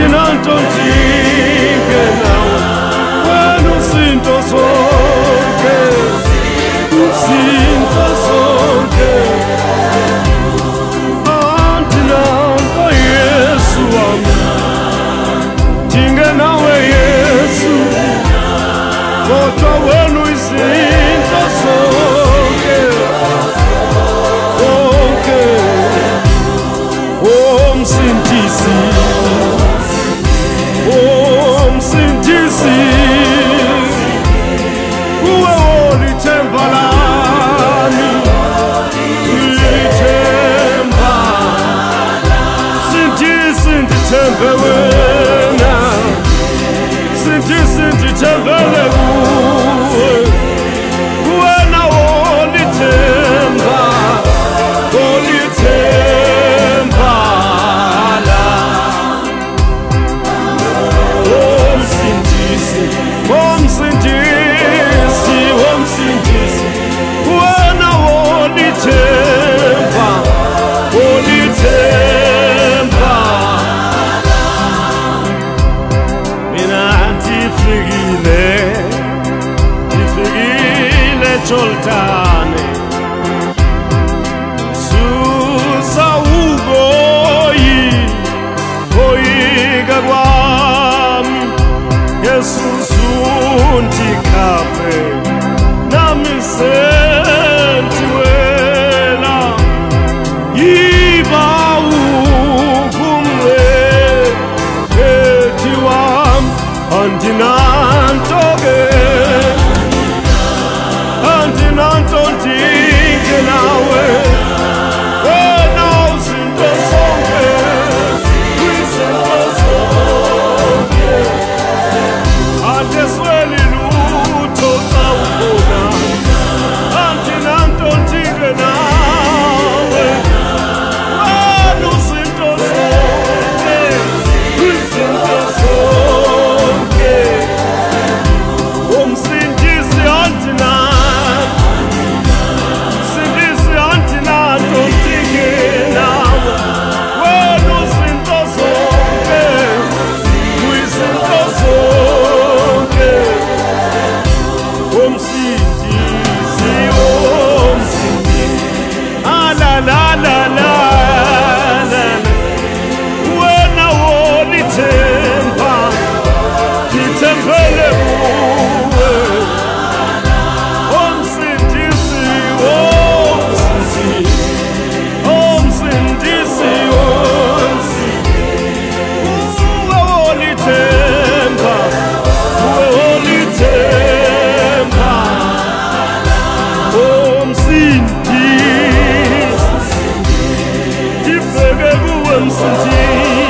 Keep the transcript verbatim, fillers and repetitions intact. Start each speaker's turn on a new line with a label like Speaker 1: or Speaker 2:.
Speaker 1: andinantontinge nawe wena uzinto zonke uzinto zonke andinanto Yesu wami tinge nawe Yesu kodwa wena izinto zonke zonke oh msindisi oh msindisi uwe olithemba lami ulithemba sindisi ndithembe wena sindisi ndithembele kuwe wena olithemba olithemba Omsindisi, omsindisi, wena olithemba, olithemba. Mina ndifikile, ndifikile Jordani, susa uboyi, boyika kwami, Jesus undikape nami sentiwela iba ukumwe ethi wami andinanto-ke andinanto ndinge nawe wena uzinto zonke izinto zonke andesweli lutho xa ukhona andinanto ndinge nawe wena uzinto zonke izinto zonke umsindisi andinanto msindisi andinanto ndinge nawe wena uzinto zonke izinto zonke umsindisi umsindisi ala la la la la wena olithemba ndithembele kuwe umsindisi umsindisi umsindisi umsindisi uwe olithemba uwe olithemba umsindisi ndibheke kuwe msindisi